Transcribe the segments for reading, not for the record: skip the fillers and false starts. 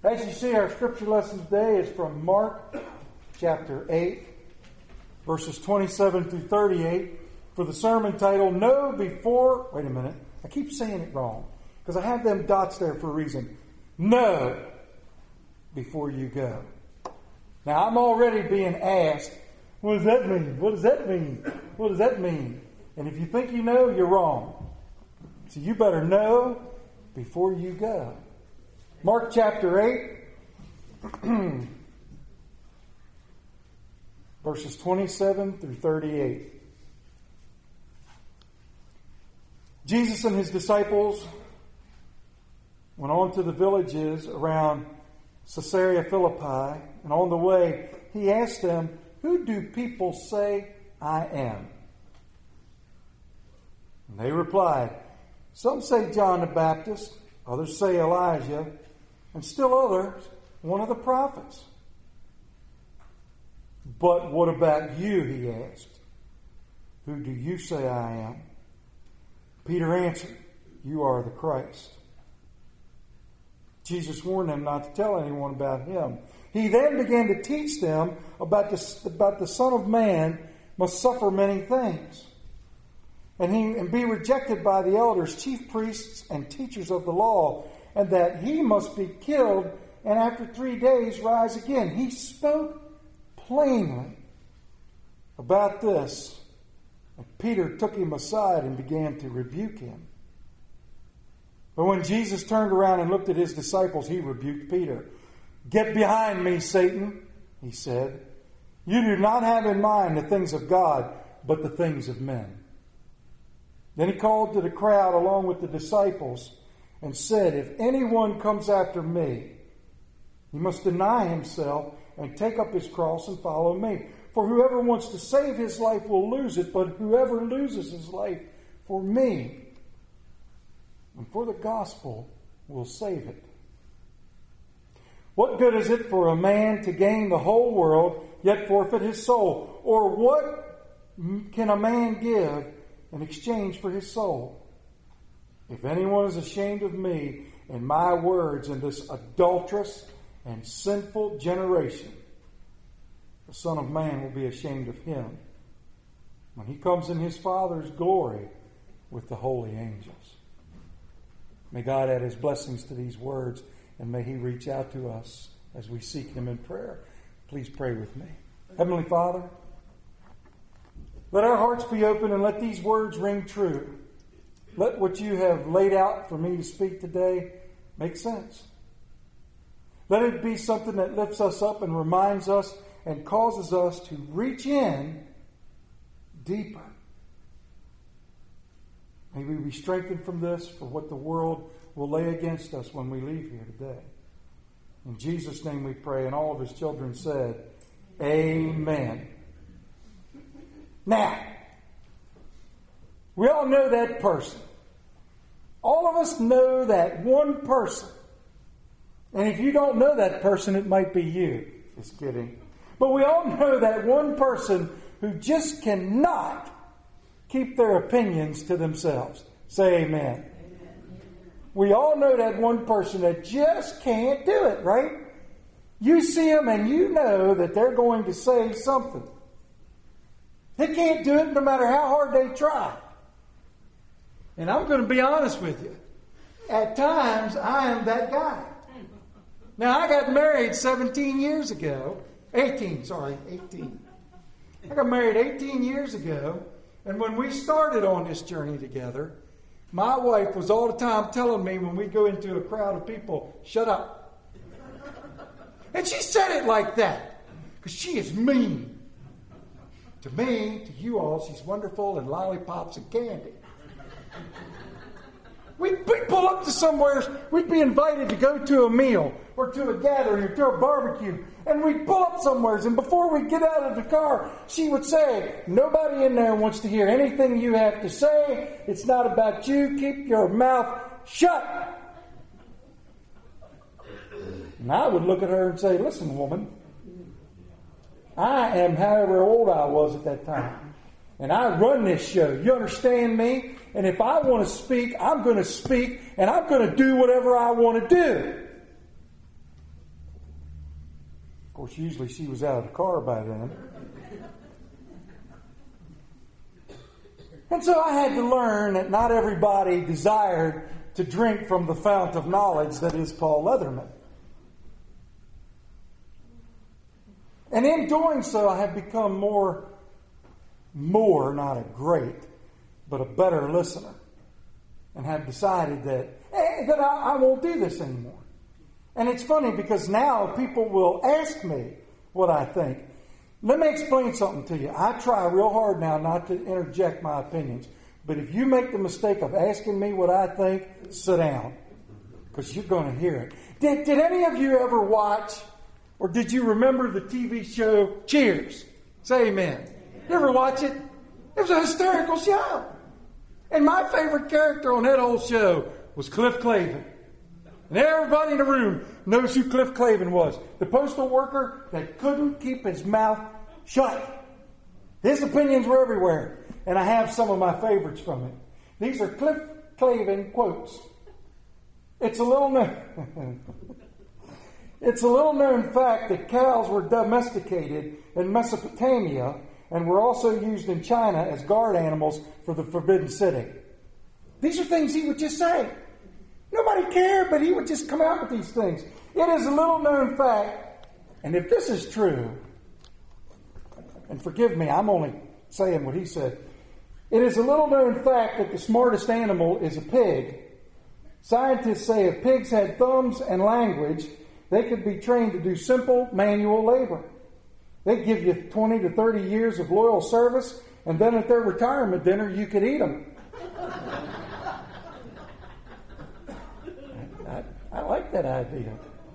As you see, our scripture lesson today is from Mark chapter 8, verses 27 through 38, for the sermon titled, Know Before... Wait a minute. I keep saying it wrong, because I have them dots there for a reason. Know before you go. Now, I'm already being asked, what does that mean? What does that mean? What does that mean? And if you think you know, you're wrong. So you better know before you go. Mark chapter 8, verses 27 through 38. Jesus and his disciples went on to the villages around Caesarea Philippi, and on the way he asked them, Who do people say I am? And they replied, Some say John the Baptist, others say Elijah, and still others, one of the prophets. But what about you, he asked. Who do you say I am? Peter answered, You are the Christ. Jesus warned them not to tell anyone about him. He then began to teach them about the Son of Man must suffer many things, and be rejected by the elders, chief priests, and teachers of the law, and that he must be killed and after 3 days rise again. He spoke plainly about this. And Peter took him aside and began to rebuke him. But when Jesus turned around and looked at his disciples, he rebuked Peter. Get behind me, Satan, he said. You do not have in mind the things of God, but the things of men. Then he called to the crowd along with the disciples and said, If anyone comes after me, he must deny himself and take up his cross and follow me. For whoever wants to save his life will lose it, but whoever loses his life for me and for the gospel will save it. What good is it for a man to gain the whole world, yet forfeit his soul? Or what can a man give in exchange for his soul? If anyone is ashamed of me and my words in this adulterous and sinful generation, the Son of Man will be ashamed of him when he comes in his Father's glory with the holy angels. May God add his blessings to these words, and may he reach out to us as we seek him in prayer. Please pray with me. Heavenly Father, let our hearts be open and let these words ring true. Let what you have laid out for me to speak today make sense. Let it be something that lifts us up and reminds us and causes us to reach in deeper. May we be strengthened from this for what the world will lay against us when we leave here today. In Jesus' name we pray, and all of his children said, Amen. Now, we all know that person. All of us know that one person. And if you don't know that person, it might be you. Just kidding. But we all know that one person who just cannot keep their opinions to themselves. Say amen. Amen. We all know that one person that just can't do it, right? You see them and you know that they're going to say something. They can't do it no matter how hard they try. And I'm going to be honest with you. At times, I am that guy. Now, I got married 18. I got married 18 years ago. And when we started on this journey together, my wife was all the time telling me when we go into a crowd of people, shut up. And she said it like that because she is mean. To me, to you all, she's wonderful and lollipops and candy. We'd pull up to somewhere, we'd be invited to go to a meal or to a gathering or to a barbecue, and we'd pull up somewhere, and before we get out of the car, she would say, nobody in there wants to hear anything you have to say. It's not about you. Keep your mouth shut. And I would look at her and say, listen, woman, I am however old I was at that time. And I run this show. You understand me? And if I want to speak, I'm going to speak. And I'm going to do whatever I want to do. Of course, usually she was out of the car by then. And so I had to learn that not everybody desired to drink from the fount of knowledge that is Paul Leatherman. And in doing so, I have become more, not a great, but a better listener. And have decided that I won't do this anymore. And it's funny because now people will ask me what I think. Let me explain something to you. I try real hard now not to interject my opinions. But if you make the mistake of asking me what I think, sit down. Because you're going to hear it. Did any of you ever watch, or did you remember the TV show Cheers? Say amen. You ever watch it? It was a hysterical show. And my favorite character on that whole show was Cliff Clavin. And everybody in the room knows who Cliff Clavin was. The postal worker that couldn't keep his mouth shut. His opinions were everywhere. And I have some of my favorites from it. These are Cliff Clavin quotes. It's a little known fact that cows were domesticated in Mesopotamia and were also used in China as guard animals for the Forbidden City. These are things he would just say. Nobody cared, but he would just come out with these things. It is a little known fact, and if this is true, and forgive me, I'm only saying what he said. It is a little known fact that the smartest animal is a pig. Scientists say if pigs had thumbs and language, they could be trained to do simple manual labor. They'd give you 20 to 30 years of loyal service, and then at their retirement dinner, you could eat them. I like that idea.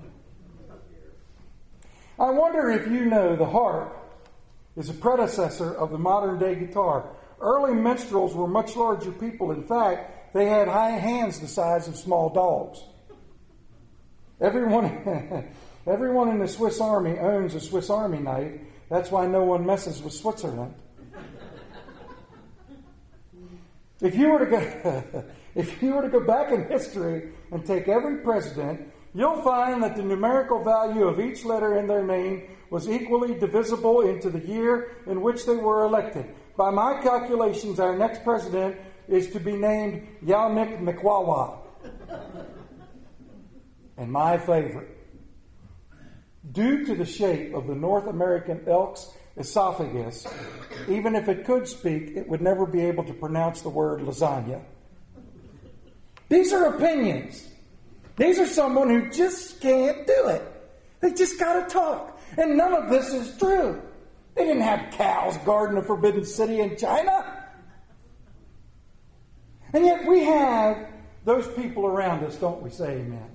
I wonder if you know the harp is a predecessor of the modern day guitar. Early minstrels were much larger people. In fact, they had high hands the size of small dogs. Everyone in the Swiss Army owns a Swiss Army knife. That's why no one messes with Switzerland. If you were to go back in history and take every president, you'll find that the numerical value of each letter in their name was equally divisible into the year in which they were elected. By my calculations, our next president is to be named Yaunik Mkwawa. And my favorite. Due to the shape of the North American elk's esophagus, even if it could speak, it would never be able to pronounce the word lasagna. These are opinions. These are someone who just can't do it. They just got to talk. And none of this is true. They didn't have cows guarding the Forbidden City in China. And yet we have those people around us, don't we? Say amen.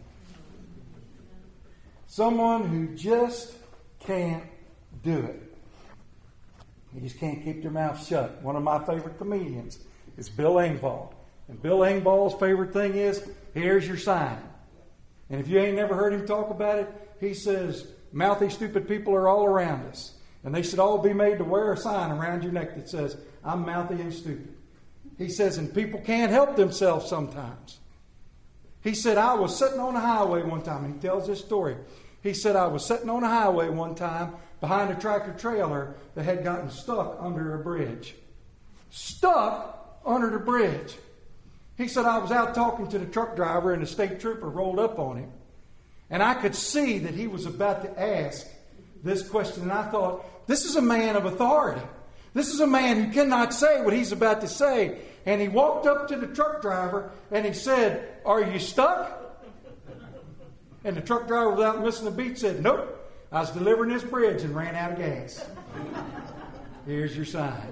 Someone who just can't do it. They just can't keep their mouth shut. One of my favorite comedians is Bill Engvall. And Bill Engvall's favorite thing is, here's your sign. And if you ain't never heard him talk about it, he says, mouthy, stupid people are all around us. And they should all be made to wear a sign around your neck that says, I'm mouthy and stupid. He says, and people can't help themselves sometimes. He said, I was sitting on a highway one time, and he tells this story. He said, I was sitting on a highway one time behind a tractor trailer that had gotten stuck under a bridge. Stuck under the bridge. He said, I was out talking to the truck driver, and the state trooper rolled up on him. And I could see that he was about to ask this question. And I thought, this is a man of authority. This is a man who cannot say what he's about to say. And he walked up to the truck driver and he said, are you stuck? And the truck driver, without missing a beat, said, nope. I was delivering this bridge and ran out of gas. Here's your sign.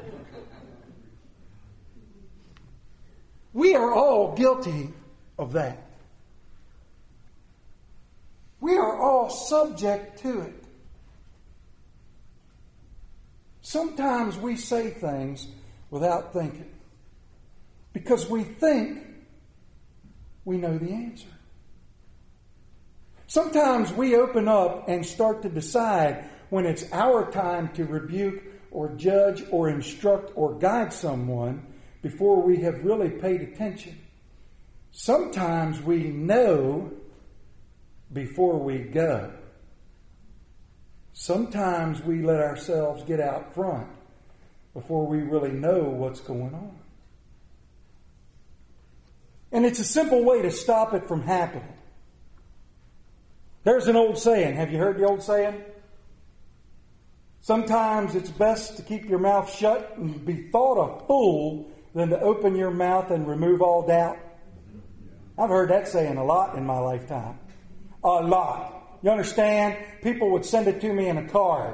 We are all guilty of that. We are all subject to it. Sometimes we say things without thinking because we think we know the answer. Sometimes we open up and start to decide when it's our time to rebuke or judge or instruct or guide someone before we have really paid attention. Sometimes we know before we go. sometimes we let ourselves get out front before we really know what's going on. And it's a simple way to stop it from happening. There's an old saying. Have you heard the old saying? Sometimes it's best to keep your mouth shut and be thought a fool than to open your mouth and remove all doubt. I've heard that saying a lot in my lifetime. A lot. You understand? People would send it to me in a card.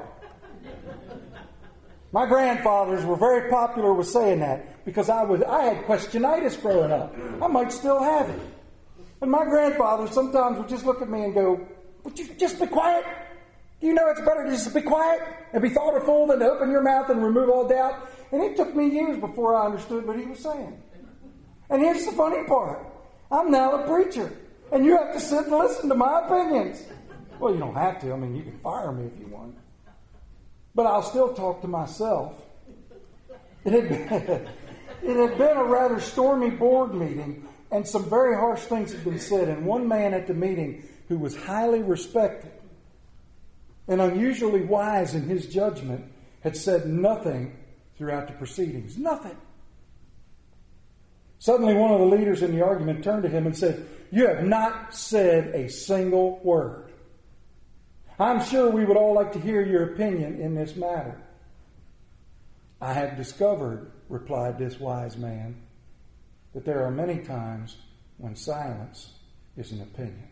My grandfathers were very popular with saying that because I had questionitis growing up. I might still have it. And my grandfather sometimes would just look at me and go, "Would you just be quiet? Do you know it's better to just be quiet and be thought a fool than to open your mouth and remove all doubt?" And it took me years before I understood what he was saying. And here's the funny part. I'm now a preacher. And you have to sit and listen to my opinions. Well, you don't have to. I mean, you can fire me if you want. But I'll still talk to myself. It had been a rather stormy board meeting, and some very harsh things had been said. And one man at the meeting who was highly respected and unusually wise in his judgment had said nothing throughout the proceedings. Nothing. Suddenly one of the leaders in the argument turned to him and said, "You have not said a single word. I'm sure we would all like to hear your opinion in this matter." "I have discovered," replied this wise man, "that there are many times when silence is an opinion."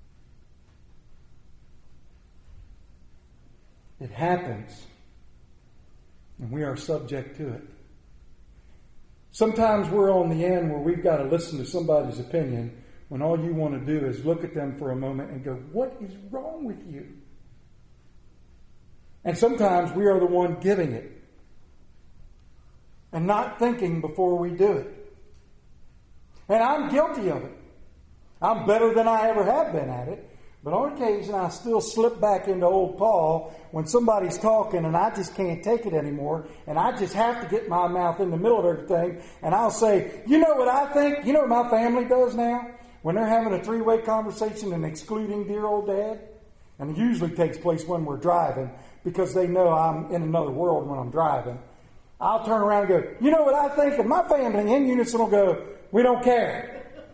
It happens, and we are subject to it. Sometimes we're on the end where we've got to listen to somebody's opinion when all you want to do is look at them for a moment and go, "What is wrong with you?" And sometimes we are the one giving it and not thinking before we do it. And I'm guilty of it. I'm better than I ever have been at it. But on occasion, I still slip back into old Paul when somebody's talking and I just can't take it anymore. And I just have to get my mouth in the middle of everything. And I'll say, "You know what I think? You know what my family does now? When they're having a three-way conversation and excluding dear old Dad?" And it usually takes place when we're driving because they know I'm in another world when I'm driving. I'll turn around and go, "You know what I think?" And my family in unison will go, "We don't care."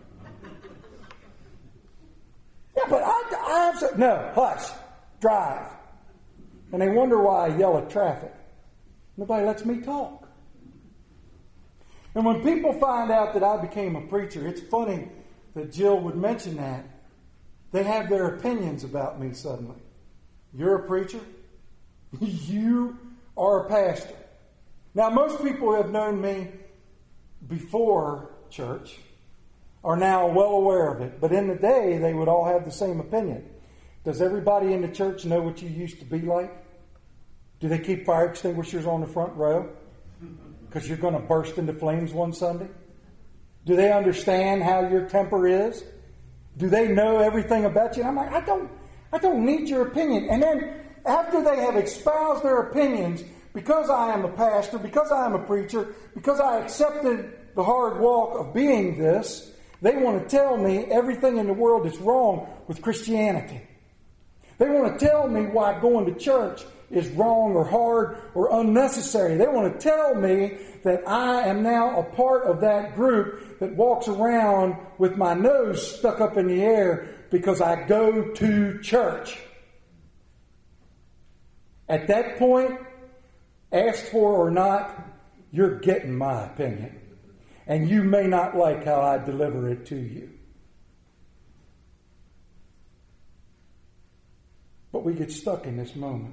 "Yeah, but I have to..." "No, hush, drive." And they wonder why I yell at traffic. Nobody lets me talk. And when people find out that I became a preacher, it's funny that Jill would mention that. They have their opinions about me suddenly. "You're a preacher? You are a pastor." Now, most people who have known me before church are now well aware of it. But in the day, they would all have the same opinion. Does everybody in the church know what you used to be like? Do they keep fire extinguishers on the front row? Because you're going to burst into flames one Sunday? Do they understand how your temper is? Do they know everything about you? And I'm like, I don't need your opinion. And then after they have espoused their opinions, because I am a pastor, because I am a preacher, because I accepted the hard walk of being this, they want to tell me everything in the world that's wrong with Christianity. They want to tell me why going to church is wrong or hard or unnecessary. They want to tell me that I am now a part of that group that walks around with my nose stuck up in the air because I go to church. At that point, asked for or not, you're getting my opinion. And you may not like how I deliver it to you. But we get stuck in this moment.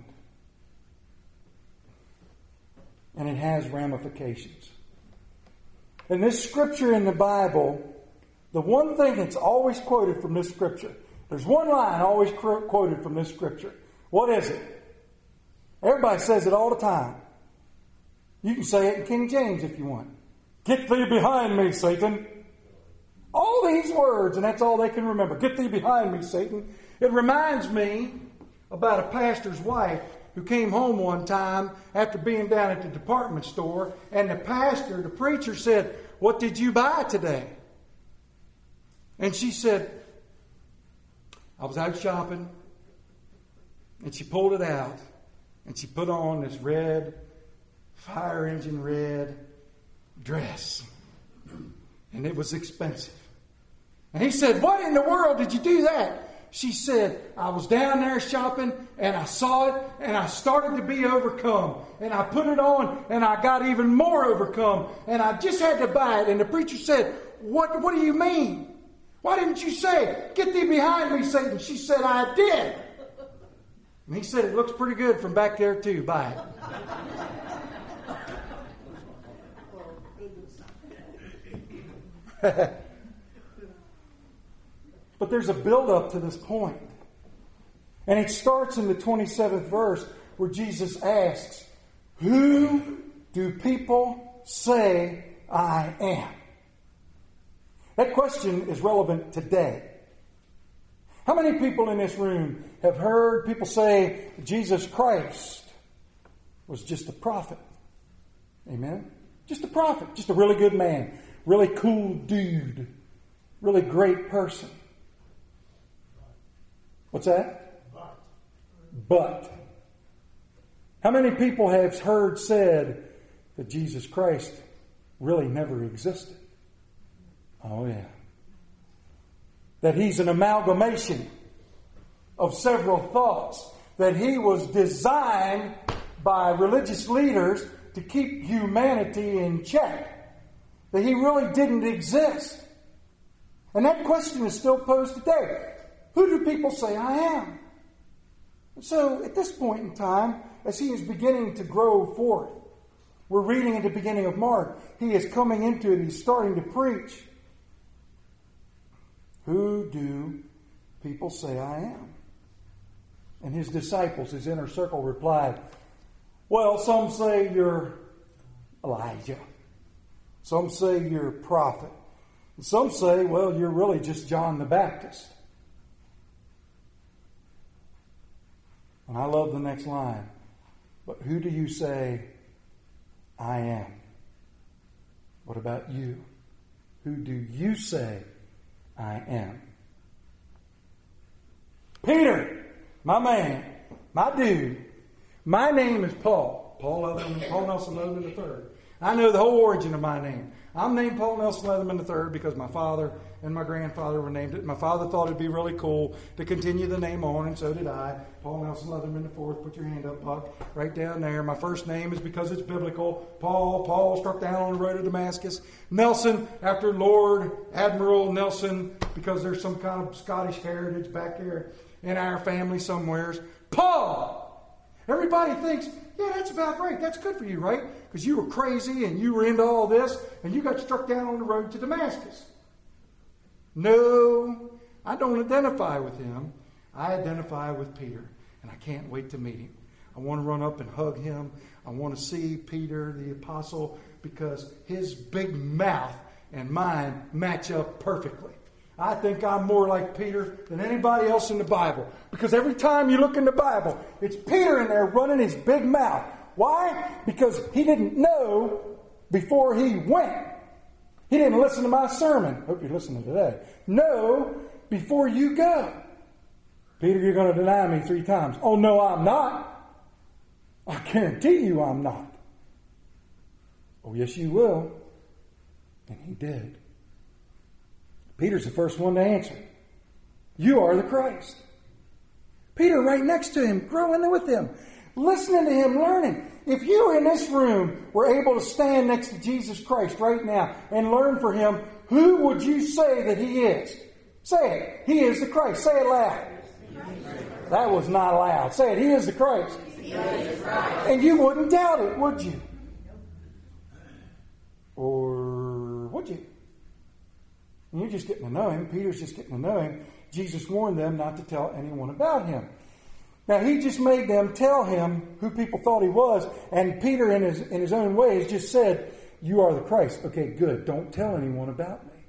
And it has ramifications. In this scripture in the Bible, the one thing that's always quoted from this scripture, there's one line always quoted from this scripture. What is it? Everybody says it all the time. You can say it in King James if you want. "Get thee behind me, Satan." All these words, and that's all they can remember. "Get thee behind me, Satan." It reminds me about a pastor's wife who came home one time after being down at the department store, and the preacher said, "What did you buy today?" And she said, "I was out shopping." And she pulled it out. And she put on this red, fire engine red dress. And it was expensive. And he said, "What in the world did you do that?" She said, "I was down there shopping and I saw it and I started to be overcome. And I put it on and I got even more overcome. And I just had to buy it." And the preacher said, What do you mean? Why didn't you say, "Get thee behind me, Satan"? She said, "I did." And he said, "It looks pretty good from back there too. Buy it." But there's a build-up to this point. And it starts in the 27th verse where Jesus asks, "Who do people say I am?" That question is relevant today. How many people in this room have heard people say Jesus Christ was just a prophet? Amen? Just a prophet. Just a really good man. Really cool dude. Really great person. What's that? But. How many people have heard said that Jesus Christ really never existed? Oh, yeah. That he's an amalgamation of several thoughts. That he was designed by religious leaders to keep humanity in check. That he really didn't exist. And that question is still posed today. Who do people say I am? So at this point in time, as he is beginning to grow forth, we're reading at the beginning of Mark, he is coming into it, he's starting to preach. Who do people say I am? And his disciples, his inner circle, replied, "Well, some say you're Elijah. Some say you're a prophet. And some say, well, you're really just John the Baptist." And I love the next line. "But who do you say I am?" What about you? Who do you say I am? "Peter, my man, my dude, my name is Paul." Paul Nelson Leatherman III. I know the whole origin of my name. I'm named Paul Nelson Leatherman III because my father and my grandfather were named it. My father thought it'd be really cool to continue the name on, and so did I. Paul Nelson Leatherman IV. Put your hand up, Buck, right down there. My first name is because it's biblical. Paul struck down on the road to Damascus. Nelson, after Lord Admiral Nelson, because there's some kind of Scottish heritage back here in our family somewheres. Paul! Everybody thinks, yeah, that's about right. That's good for you, right? Because you were crazy and you were into all this and you got struck down on the road to Damascus. No, I don't identify with him. I identify with Peter. And I can't wait to meet him. I want to run up and hug him. I want to see Peter, the apostle, because his big mouth and mine match up perfectly. I think I'm more like Peter than anybody else in the Bible. Because every time you look in the Bible, it's Peter in there running his big mouth. Why? Because he didn't know before he went. He didn't listen to my sermon. Hope you're listening today. Know before you go. "Peter, you're going to deny me 3 times. "Oh, no, I'm not. I guarantee you I'm not." "Oh, yes, you will." And he did. Peter's the first one to answer. "You are the Christ." Peter right next to him, growing with him, listening to him, learning. If you in this room were able to stand next to Jesus Christ right now and learn from him, who would you say that he is? Say it. He is the Christ. Say it loud. That was not loud. Say it. He is the Christ. He is Christ. And you wouldn't doubt it, would you? Or would you? And you're just getting to know him. Peter's just getting to know him. Jesus warned them not to tell anyone about him. Now, he just made them tell him who people thought he was. And Peter, in his own ways, just said, "You are the Christ." Okay, good. Don't tell anyone about me.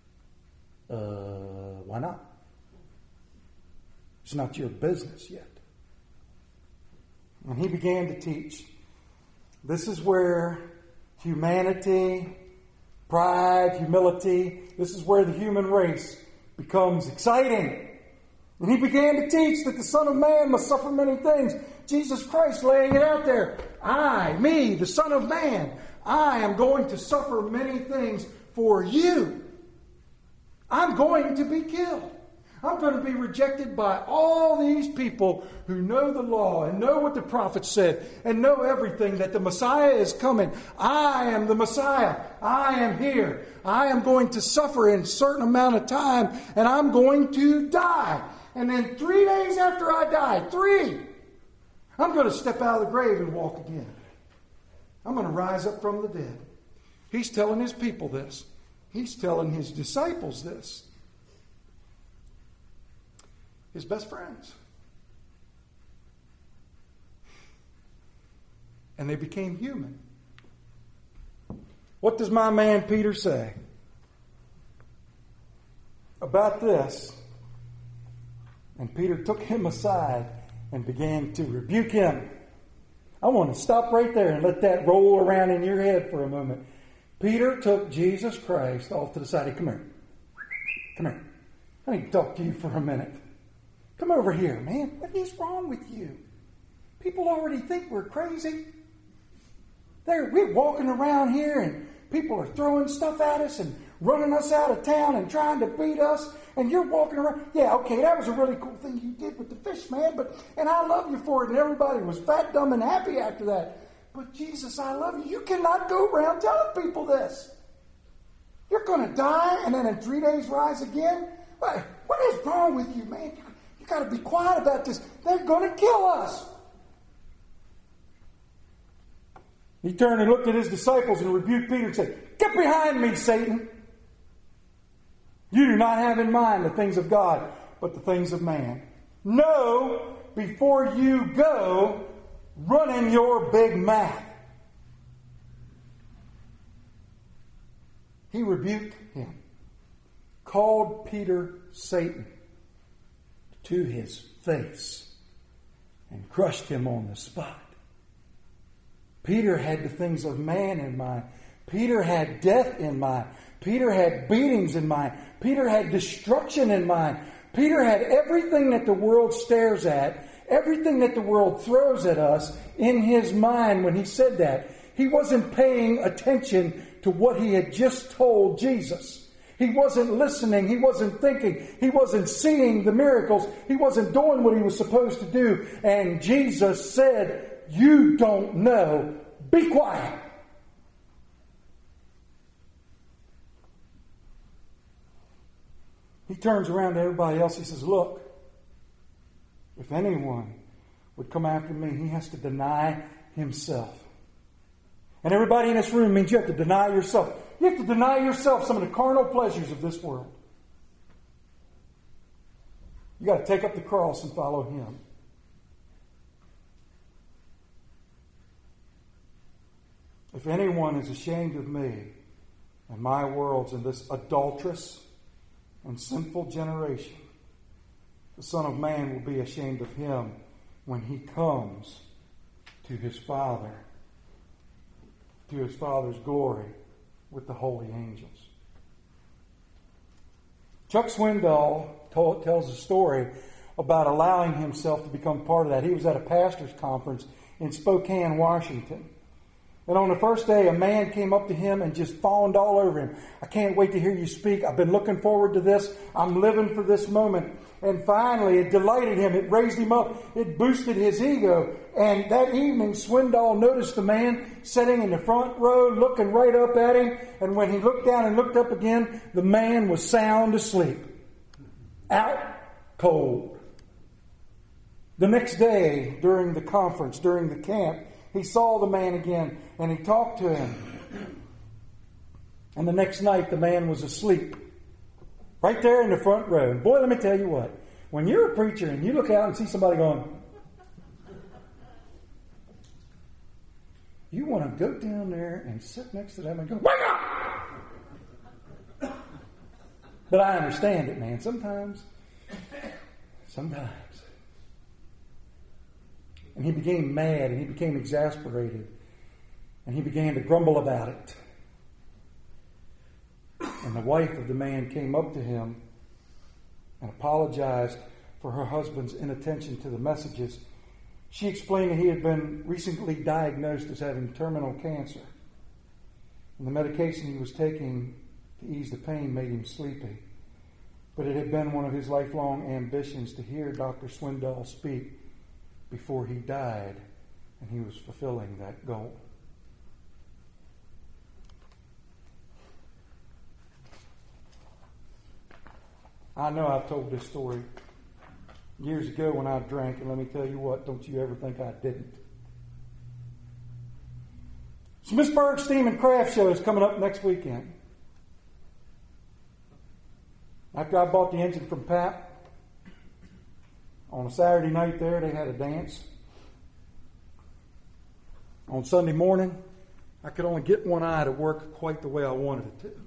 Why not? It's not your business yet. And he began to teach. This is where humanity, pride, humility, this is where the human race becomes exciting. And he began to teach that the Son of Man must suffer many things. Jesus Christ laying it out there. I, me, the Son of Man, I am going to suffer many things for you. I'm going to be killed. I'm going to be rejected by all these people who know the law and know what the prophets said and know everything, that the Messiah is coming. I am the Messiah. I am here. I am going to suffer in a certain amount of time, and I'm going to die. And then 3 days after I die, I'm going to step out of the grave and walk again. I'm going to rise up from the dead. He's telling his people this. He's telling his disciples this. His best friends. And they became human. What does my man Peter say about this? And Peter took him aside and began to rebuke him. I want to stop right there and let that roll around in your head for a moment. Peter took Jesus Christ off to the side. Hey, come here. Come here. I need to talk to you for a minute. Come over here, man. What is wrong with you? People already think we're crazy. We're walking around here and people are throwing stuff at us and running us out of town and trying to beat us. And you're walking around. Yeah, okay, that was a really cool thing you did with the fish, man. And I love you for it. And everybody was fat, dumb, and happy after that. But Jesus, I love you. You cannot go around telling people this. You're going to die and then in 3 days rise again? What is wrong with you, man? You got to be quiet about this. They're going to kill us. He turned and looked at his disciples and rebuked Peter and said, "Get behind me, Satan. You do not have in mind the things of God, but the things of man. No, before you go, running your big mouth." He rebuked him, called Peter Satan to his face, and crushed him on the spot. Peter had the things of man in mind. Peter had death in mind. Peter had beatings in mind. Peter had destruction in mind. Peter had everything that the world stares at, everything that the world throws at us in his mind when he said that. He wasn't paying attention to what he had just told Jesus. He wasn't listening. He wasn't thinking. He wasn't seeing the miracles. He wasn't doing what he was supposed to do. And Jesus said, "You don't know. Be quiet." He turns around to everybody else. He says, "Look, if anyone would come after me, he has to deny himself." And everybody in this room means you have to deny yourself. You have to deny yourself some of the carnal pleasures of this world. You got to take up the cross and follow him. If anyone is ashamed of me and my words in this adulterous and sinful generation, the Son of Man will be ashamed of him when he comes to his Father, to his Father's glory with the holy angels. Chuck Swindoll tells a story about allowing himself to become part of that. He was at a pastor's conference in Spokane, Washington. And on the first day, a man came up to him and just fawned all over him. "I can't wait to hear you speak. I've been looking forward to this. I'm living for this moment." And finally, it delighted him. It raised him up. It boosted his ego. And that evening, Swindoll noticed the man sitting in the front row, looking right up at him. And when he looked down and looked up again, the man was sound asleep. Out cold. The next day, during the conference, during the camp, he saw the man again, and he talked to him. And the next night, the man was asleep. Right there in the front row. Boy, let me tell you what. When you're a preacher and you look out and see somebody going, you want to go down there and sit next to them and go, "Wake up!" But I understand it, man. Sometimes. And he became mad and he became exasperated. And he began to grumble about it. And the wife of the man came up to him and apologized for her husband's inattention to the messages. She explained that he had been recently diagnosed as having terminal cancer. And the medication he was taking to ease the pain made him sleepy. But it had been one of his lifelong ambitions to hear Dr. Swindoll speak before he died, and he was fulfilling that goal. I know I've told this story years ago when I drank, and let me tell you what, don't you ever think I didn't. Smithsburg Steam and Craft Show is coming up next weekend. After I bought the engine from Pat, on a Saturday night there, they had a dance. On Sunday morning, I could only get one eye to work quite the way I wanted it to.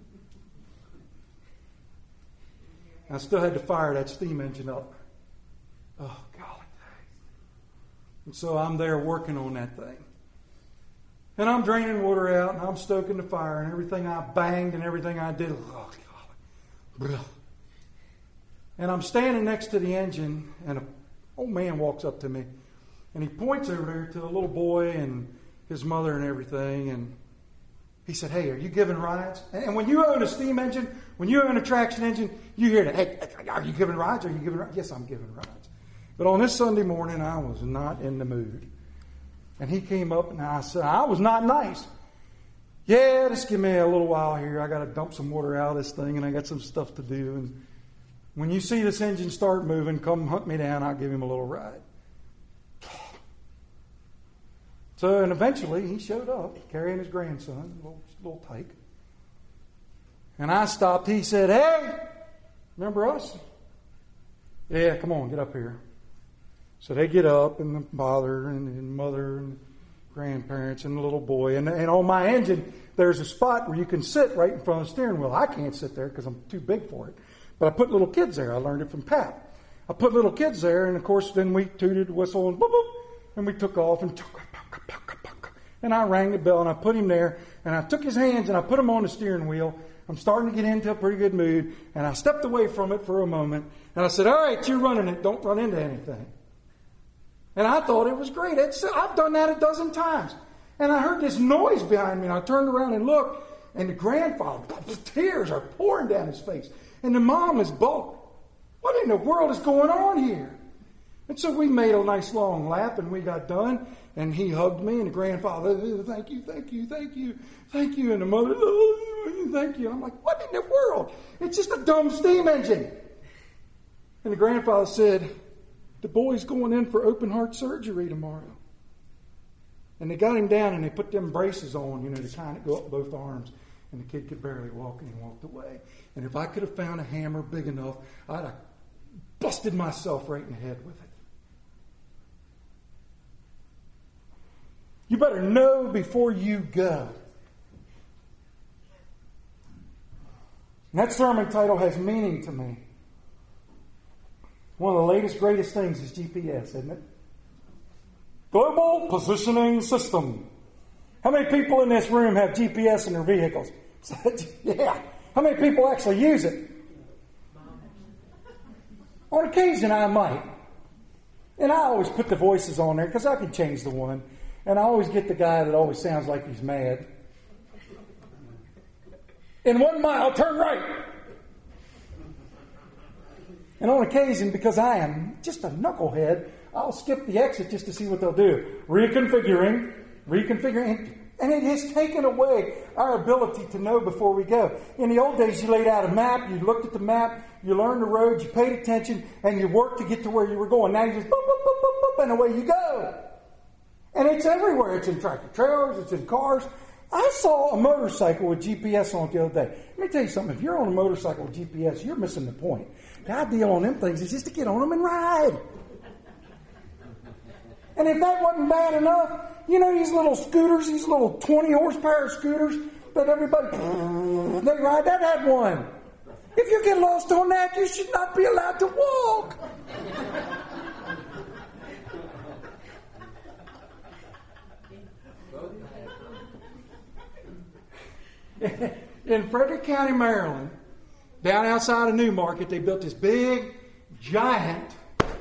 I still had to fire that steam engine up. Oh, golly. And so I'm there working on that thing. And I'm draining water out, and I'm stoking the fire, and everything I banged and everything I did. Oh, golly. And I'm standing next to the engine, and an old man walks up to me, and he points over there to a little boy and his mother and everything, and he said, "Hey, are you giving rides?" And when you own a steam engine, when you own a traction engine, you hear that, "Hey, are you giving rides? Are you giving rides?" Yes, I'm giving rides. But on this Sunday morning, I was not in the mood. And he came up, and I said, I was not nice. "Yeah, just give me a little while here. I got to dump some water out of this thing, and I got some stuff to do. And when you see this engine start moving, come hunt me down. I'll give him a little ride." So, and eventually he showed up carrying his grandson, a little tyke. And I stopped. He said, "Hey, remember us?" "Yeah, come on, get up here." So they get up, and the father and mother and grandparents and the little boy. And on my engine, there's a spot where you can sit right in front of the steering wheel. I can't sit there because I'm too big for it. But I put little kids there. I learned it from Pat. I put little kids there, and of course, then we tooted the whistle and boop, boop, and we took off and I rang the bell, and I put him there, and I took his hands and I put him on the steering wheel. I'm starting to get into a pretty good mood, and I stepped away from it for a moment, and I said, "All right, you're running it. Don't run into anything." And I thought it was great. I've done that a dozen times. And I heard this noise behind me, and I turned around and looked, and the grandfather, the tears are pouring down his face. And the mom is bawling. What in the world is going on here? And so we made a nice long lap, and we got done, and he hugged me, and the grandfather, "Thank you, thank you, thank you, thank you." And the mother, "Oh, thank you." And I'm like, what in the world? It's just a dumb steam engine. And the grandfather said, "The boy's going in for open heart surgery tomorrow." And they got him down, and they put them braces on, the kind that go up both arms. And the kid could barely walk, and he walked away. And if I could have found a hammer big enough, I'd have busted myself right in the head with it. You better know before you go. And that sermon title has meaning to me. One of the latest, greatest things is GPS, isn't it? Global Positioning System. How many people in this room have GPS in their vehicles? Yeah. How many people actually use it? On occasion, I might. And I always put the voices on there because I can change the one. And I always get the guy that always sounds like he's mad. "In 1 mile, turn right." And on occasion, because I am just a knucklehead, I'll skip the exit just to see what they'll do. Reconfiguring. And it has taken away our ability to know before we go. In the old days, you laid out a map, you looked at the map, you learned the road, you paid attention, and you worked to get to where you were going. Now you just boop, boop, boop, boop, boop, and away you go. And it's everywhere. It's in tractor trailers, it's in cars. I saw a motorcycle with GPS on it the other day. Let me tell you something. If you're on a motorcycle with GPS, you're missing the point. The idea on them things is just to get on them and ride. And if that wasn't bad enough, these little scooters, these little 20 horsepower scooters that everybody, they ride, that had one. If you get lost on that, you should not be allowed to walk. In Frederick County, Maryland, down outside of Newmarket, they built this big, giant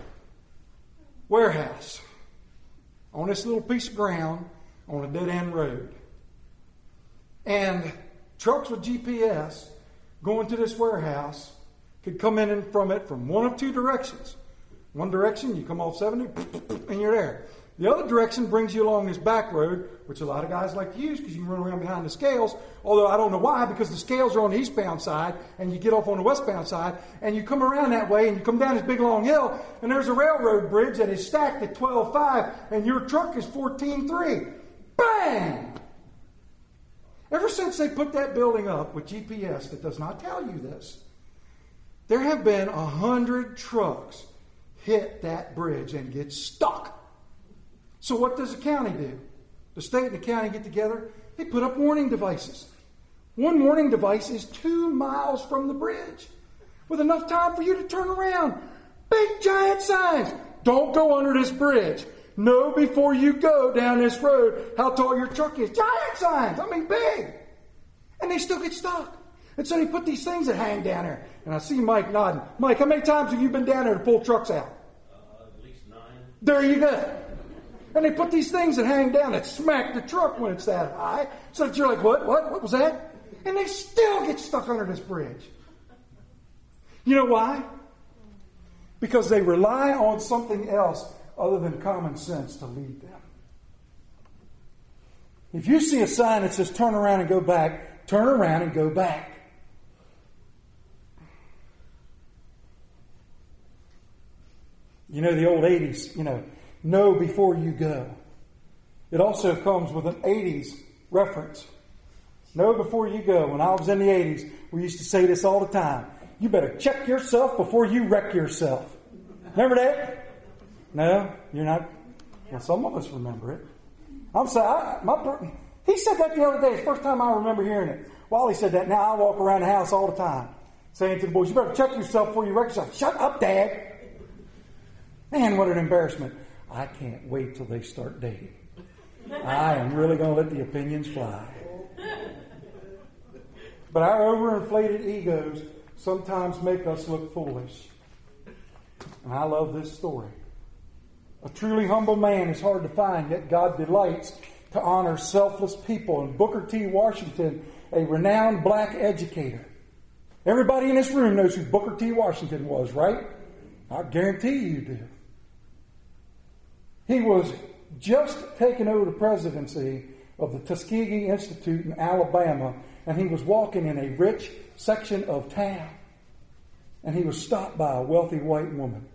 warehouse on this little piece of ground on a dead-end road. And trucks with GPS going to this warehouse could come in from it from one of two directions. One direction, you come off 70, and you're there. The other direction brings you along this back road, which a lot of guys like to use because you can run around behind the scales, although I don't know why, because the scales are on the eastbound side, and you get off on the westbound side, and you come around that way, and you come down this big long hill, and there's a railroad bridge that is stacked at 12.5, and your truck is 14.3. Bang! Ever since they put that building up with GPS that does not tell you this, there have been 100 trucks hit that bridge and get stuck. So what does the county do? The state and the county get together. They put up warning devices. One warning device is 2 miles from the bridge with enough time for you to turn around. Big giant signs. Don't go under this bridge. Know before you go down this road how tall your truck is. Giant signs. I mean big. And they still get stuck. And so they put these things that hang down there. And I see Mike nodding. Mike, how many times have you been down there to pull trucks out? At least 9. There you go. And they put these things that hang down that smack the truck when it's that high. So that you're like, what was that? And they still get stuck under this bridge. You know why? Because they rely on something else other than common sense to lead them. If you see a sign that says turn around and go back, turn around and go back. You know the old 80s, know before you go. It also comes with an 80s reference. Know before you go. When I was in the 80s, we used to say this all the time. You better check yourself before you wreck yourself. Remember that? No? You're not? Well, some of us remember it. I'm sorry. He said that the other day. It's the first time I remember hearing it. Wally said that. Now I walk around the house all the time saying to the boys, you better check yourself before you wreck yourself. Shut up, Dad. Man, what an embarrassment. I can't wait till they start dating. I am really going to let the opinions fly. But our overinflated egos sometimes make us look foolish. And I love this story. A truly humble man is hard to find, yet God delights to honor selfless people. And Booker T. Washington, a renowned black educator. Everybody in this room knows who Booker T. Washington was, right? I guarantee you do. He was just taken over the presidency of the Tuskegee Institute in Alabama, and he was walking in a rich section of town, and he was stopped by a wealthy white woman.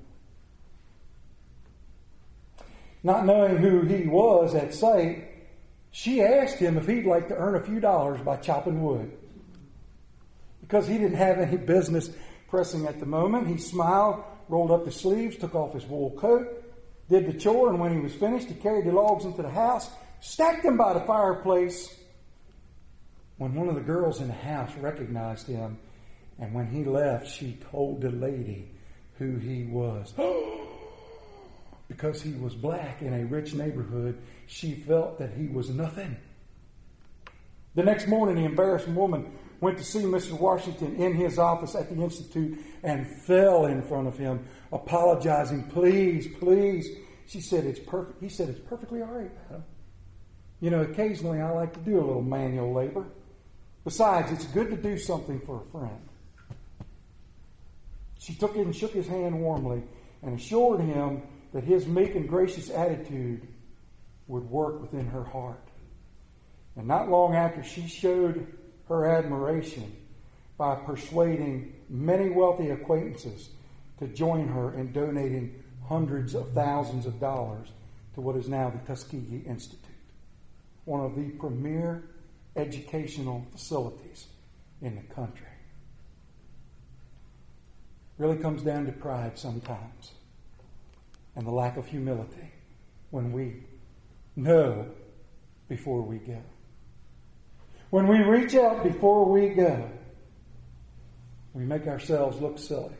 Not knowing who he was at sight, she asked him if he'd like to earn a few dollars by chopping wood. Because he didn't have any business pressing at the moment, he smiled, rolled up his sleeves, took off his wool coat, did the chore, and when he was finished, he carried the logs into the house, stacked them by the fireplace. When one of the girls in the house recognized him, and when he left, she told the lady who he was. Because he was black in a rich neighborhood, she felt that he was nothing. The next morning, the embarrassed woman went to see Mr. Washington in his office at the Institute and fell in front of him, apologizing, please. She said, it's perfect. He said, it's perfectly all right, madam. Occasionally I like to do a little manual labor. Besides, it's good to do something for a friend. She took it and shook his hand warmly and assured him that his meek and gracious attitude would work within her heart. And not long after, she showed her admiration by persuading many wealthy acquaintances to join her in donating hundreds of thousands of dollars to what is now the Tuskegee Institute, one of the premier educational facilities in the country. Really comes down to pride sometimes and the lack of humility when we know before we go. When we reach out before we go, we make ourselves look silly.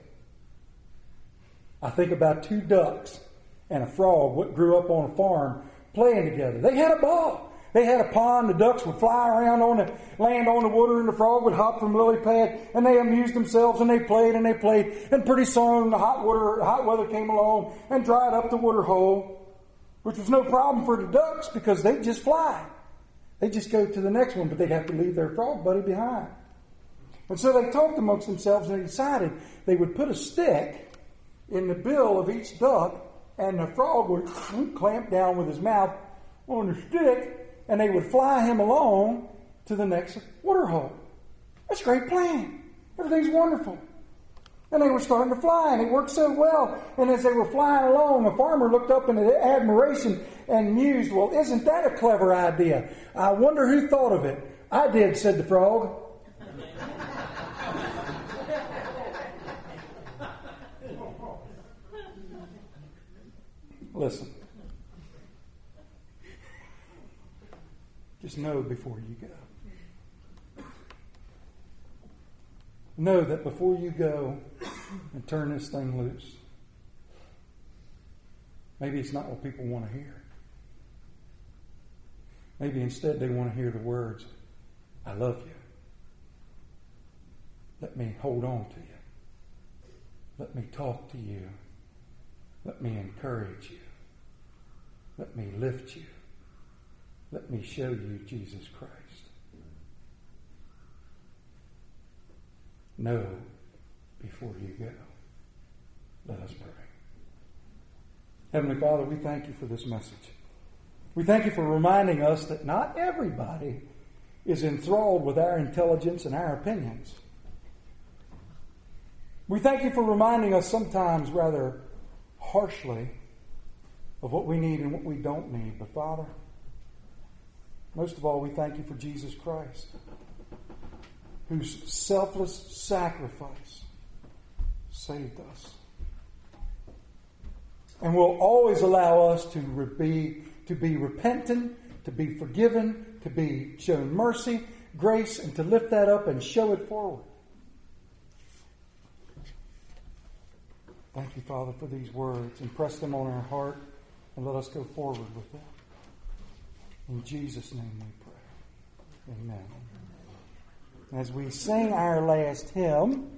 I think about 2 ducks and a frog what grew up on a farm playing together. They had a ball. They had a pond. The ducks would fly around land on the water, and the frog would hop from lily pad, and they amused themselves, and they played, and they played. And pretty soon the hot weather came along and dried up the water hole, which was no problem for the ducks because they'd just fly. They'd just go to the next one, but they'd have to leave their frog buddy behind. And so they talked amongst themselves, and they decided they would put a stick in the bill of each duck, and the frog would clamp down with his mouth on the stick, and they would fly him along to the next water hole. That's a great plan. Everything's wonderful. And they were starting to fly, and it worked so well. And as they were flying along, a farmer looked up in admiration and mused, well, isn't that a clever idea? I wonder who thought of it. I did, said the frog. Listen. Just know before you go. Know that before you go and turn this thing loose, maybe it's not what people want to hear. Maybe instead they want to hear the words, I love you. Let me hold on to you. Let me talk to you. Let me encourage you. Let me lift you. Let me show you Jesus Christ. Know before you go. Let us pray. Heavenly Father, we thank you for this message. We thank you for reminding us that not everybody is enthralled with our intelligence and our opinions. We thank you for reminding us sometimes rather harshly of what we need and what we don't need. But Father, most of all, we thank you for Jesus Christ, whose selfless sacrifice saved us. And will always allow us to be repentant, to be forgiven, to be shown mercy, grace, and to lift that up and show it forward. Thank you, Father, for these words. Impress them on our heart and let us go forward with them. In Jesus' name we pray. Amen. As we sing our last hymn,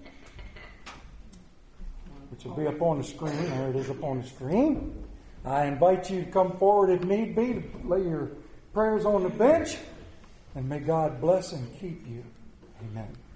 which will be up on the screen, there it is up on the screen, I invite you to come forward if need be, to lay your prayers on the bench, and may God bless and keep you. Amen.